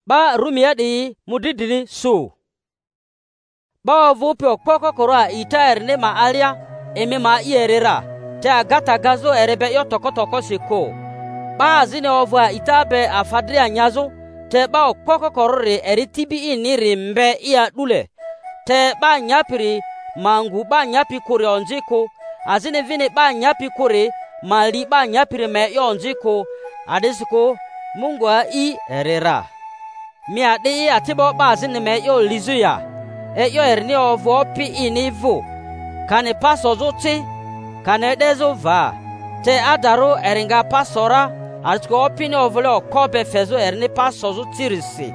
ba rumia di mudidini su ba vupi okpoko koroa ita erne ma alia eme ma ierera te agata gazo erebe yo toko siko ba azine ovua ita be afadria nyazo te ba okpoko korore eritibi iniri mbe ia dule te ba nyapiri mangu ba nyapi kuri onjiko azine vini ba nyapi kuri mali ba nyapiri me yo onjiko adisiko Mungu I erera mi adi atibo ba azine me yo lizuya yo erni ovo pi inivu kane paso zuti kane dezo va te adaro eringa pasora atiko opini ovole okobe fezo erni paso zutirisi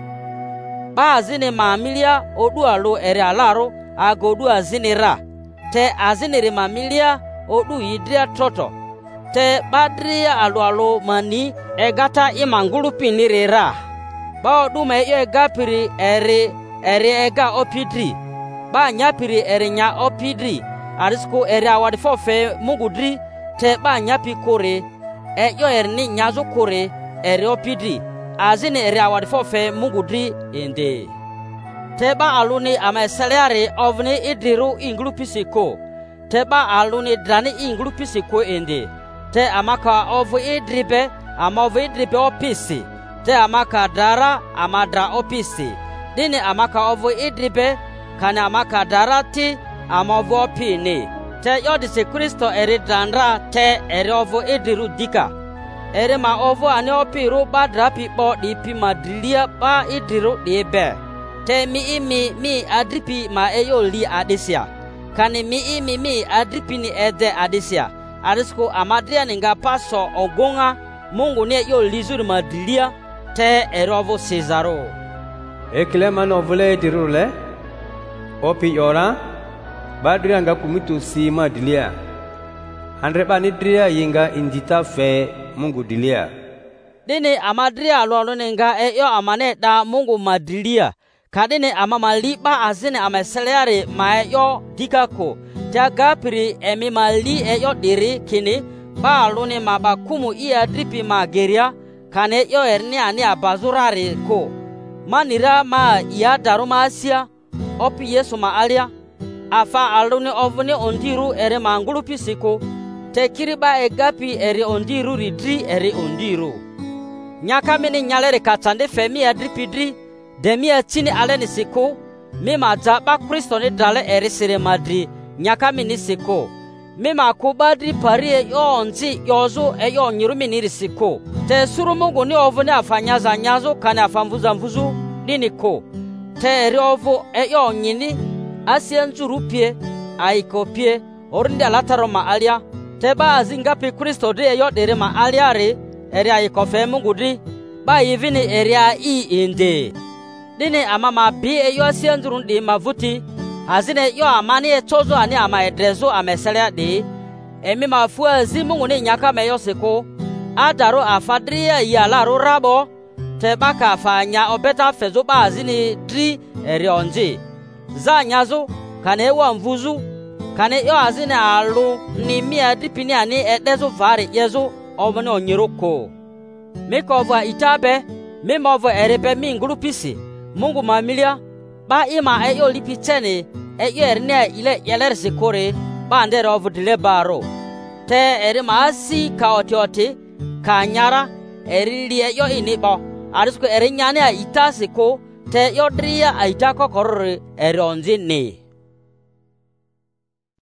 ba azine mamilia odu alo eri alaro agodu azine ra te azine re mamilia odu idria toto te badria alo mani egata imangulu pinire ra ba odu me yo egapiri eri ega opidri ba nyapiri eri nya opidri arisko eri awadi fofe mungudri te ba nyapi kore yo erni nyazo kore eri opidri azine eri awadi fofe mungudri ende te ba aluni ama seleari ovni idriru inglupisiko te ba aluni drani inglupisiko ende te amaka ovu idribe ama ovu idribe opisi te amaka dara amadra opisi dini amaka ovu idribe kane amaka darati ama ovu opini te yodise Kristo eri drandra te eri ovu idriru dika eri ma ovu ane opiru badra pipo dipi madrilia ba idriru dibe te mi adripi ma eyo li adisia kane mi adripi ni ede adisia arisko amadria ninga paso ogonga Mungu ne yo lizuri madrilia te erovo Cesaro eklema no vole dirule opi yora badria nga kumitu si madrilia handreba nidria yinga indita fe Mungu dilia dini amadria alo ninga yo amane da Mungu madrilia kadine amama liba azine ameseleare ma yo dikako jaga piri emi mali yo diri kini ba aluni mabakumu iya dripi mageria kane yo erni ani abazurari ko manira ma iya daruma asia opi Yesu ma alia afa aluni ovuni ondiru ere mangulu pisiko tekiri ba egapi ere ondiru ridri ere ondiru nyaka mini nyalere katande femi ya dripi dri demi ya chini aleni siko mima jaba Kristo ni dale ere sire madri nyaka mini siko mima kubadri pari yo onzi yozo yo nyirumi niri siko te suru Mungu ni ovu ni afanyaza nyazo kane afamvuza mvuzu nini ko te eri ovu yo nyini asie nzuru pie aiko pie orindi alataro ma alia te ba azingapi Kristo di yo dere ma aliari eri aiko fe Mungu di ba yivini eri a inde dini amama bi yo asie nzuru di mavuti azine yo amani etozo ani ama edrezo amesele de emi mafua zi Mungu ni nyaka meyo siko adaro afadria ya laro rabo te baka afanya obeta fezo ba azini dri eri onje za nyazo kane wa mvuzu kane yo azine alu ni mia dipini ani edezo vari yezo obone onyiroko mekovwa itabe memovo erebe mingulupisi Mungu mamilia ba ima yo lipichene yo erne ile yelerse kore ba ndere ovu dile baro te eri maasi kaotiote kanyara eri liye yo inibo arisko eri nyane a itase ko te yo dria aita kokorore eri onzi ne